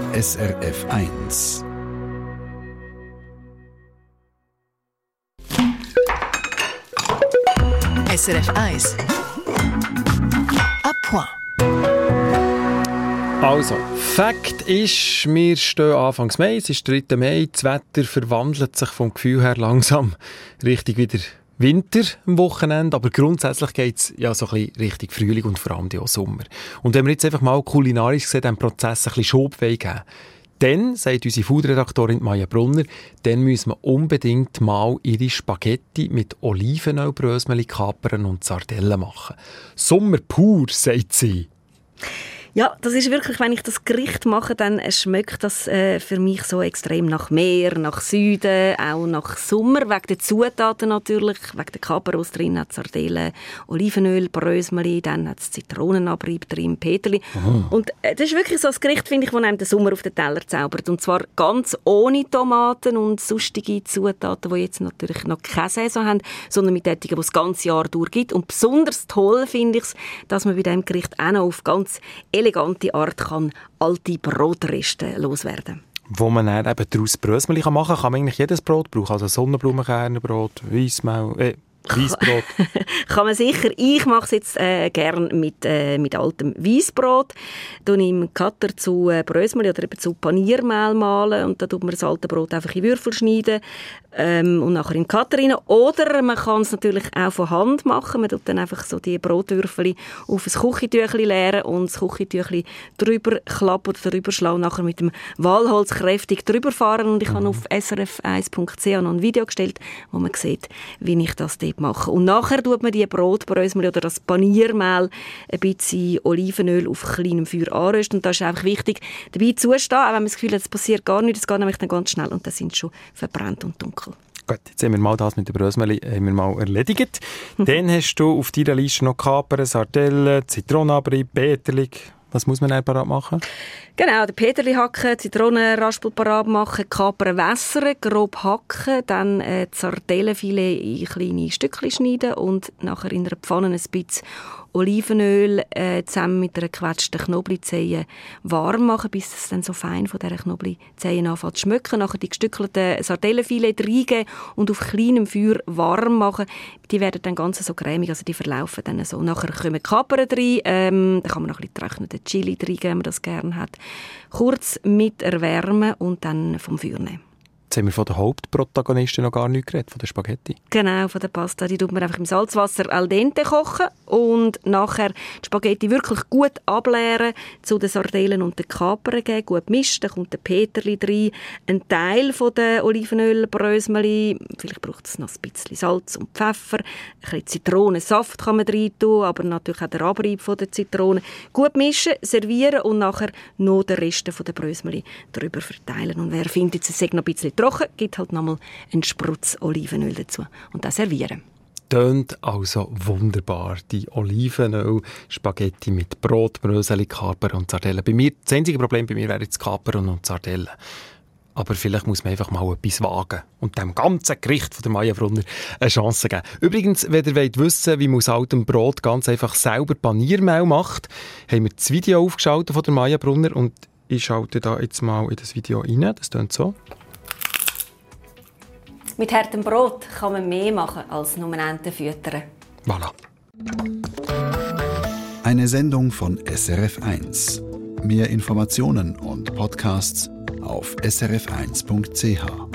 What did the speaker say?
SRF 1. SRF 1. À point. Also, Fakt ist, wir stehen Anfang Mai, es ist 3. Mai, das Wetter verwandelt sich vom Gefühl her langsam richtig wieder Winter am Wochenende, aber grundsätzlich geht es ja so ein bisschen Richtung Frühling und vor allem auch Sommer. Und wenn wir jetzt einfach mal kulinarisch gesehen dem Prozess ein bisschen Schub geben, dann, sagt unsere Food-Redaktorin Maja Brunner, dann müssen wir unbedingt mal ihre Spaghetti mit Olivenöl, Brösmeli, Kapern und Sardellen machen. Sommer pur, sagt sie. Ja, das ist wirklich, wenn ich das Gericht mache, dann schmeckt das für mich so extrem nach Meer, nach Süden, auch nach Sommer, wegen der Zutaten natürlich, wegen der Kapern, die drin hat, Sardellen, Olivenöl, Brösmeli, dann hat es Zitronenabrieb drin, Peterli. Und das ist wirklich so ein Gericht, finde ich, das einem den Sommer auf den Teller zaubert. Und zwar ganz ohne Tomaten und sonstige Zutaten, die jetzt natürlich noch keine Saison haben, sondern mit denen, die es das ganze Jahr durchgibt. Und besonders toll finde ich es, dass man bei diesem Gericht auch noch auf ganz elegante Art kann alte Brotreste loswerden. Wo man dann eben daraus Brösmeli machen kann man eigentlich jedes Brot brauchen. Also Sonnenblumenkernbrot, Weissbrot. Kann man sicher. Ich mache es jetzt gerne mit altem Weissbrot. Ich im Cutter zu Brösmeli oder eben zu Paniermehl mahlen und dann tut man das alte Brot einfach in Würfel schneiden und nachher in den Cutter rein. Oder man kann es natürlich auch von Hand machen. Man tut dann einfach so die Brotwürfel auf ein Küchentüchli leeren und das Küchentüchli drüber klappen oder drüber schlagen und nachher mit dem Walholz kräftig drüber fahren. Und ich habe auf srf1.ch noch ein Video gestellt, wo man sieht, wie ich das machen. Und nachher tut man die Brotbrösmeli oder das Paniermehl ein bisschen Olivenöl auf kleinem Feuer anrösten. Und da ist einfach wichtig, dabei zustehen, auch wenn man das Gefühl hat, es passiert gar nichts, es geht nämlich dann ganz schnell und dann sind sie schon verbrannt und dunkel. Gut, jetzt haben wir mal das mit den Brösmeli erledigt. Dann hast du auf deiner Liste noch Kapern, Sardellen, Zitronenabrieb, Peterli. Was muss man dann parat machen? Genau, den Peterli hacken, Zitronenraspel parat machen, Kapern wässern, grob hacken, dann das Sardellenfilet in kleine Stückchen schneiden und nachher in einer Pfanne ein bisschen Olivenöl zusammen mit einer gequetschten Knoblauchzehe warm machen, bis es dann so fein von dieser Knoblauchzehe anfängt zu schmecken. Nachher die gestückelten Sardellenfilet reingeben und auf kleinem Feuer warm machen. Die werden dann ganz so cremig, also die verlaufen dann so. Nachher kommen Kapern rein, dann kann man noch ein bisschen getrockneten Chili reingeben, wenn man das gerne hat. Kurz mit erwärmen und dann vom Feuer nehmen. Jetzt haben wir von der Hauptprotagonistin noch gar nicht geredet, von der Spaghetti. Genau, von der Pasta. Die tut man einfach im Salzwasser al dente kochen und nachher die Spaghetti wirklich gut ableeren, zu den Sardellen und den Kapern geben, gut mischen, dann kommt der Peterli rein, ein Teil von den Olivenöl-Brösmeli, vielleicht braucht es noch ein bisschen Salz und Pfeffer, ein bisschen Zitronensaft kann man rein tun, aber natürlich auch der Abrieb von der Zitrone. Gut mischen, servieren und nachher noch den Rest von den Brösmeli drüber verteilen. Und wer findet, es ist noch ein bisschen trocken, gibt halt nochmal einen Sprutz Olivenöl dazu und das servieren. Tönt also wunderbar, die Olivenöl-Spaghetti mit Brot, Bröseli, Kapern und Sardellen. Das einzige Problem bei mir wäre jetzt Kapern und Sardellen. Aber vielleicht muss man einfach mal etwas wagen und dem ganzen Gericht von der Maja Brunner eine Chance geben. Übrigens, wenn ihr wissen wollt, wie man aus altem Brot ganz einfach selber Paniermehl macht, haben wir das Video aufgeschaltet von der Maja Brunner und ich schalte da jetzt mal in das Video rein. Das tönt so. Mit hartem Brot kann man mehr machen als nur Enten füttern. Voilà. Eine Sendung von SRF 1. Mehr Informationen und Podcasts auf srf1.ch.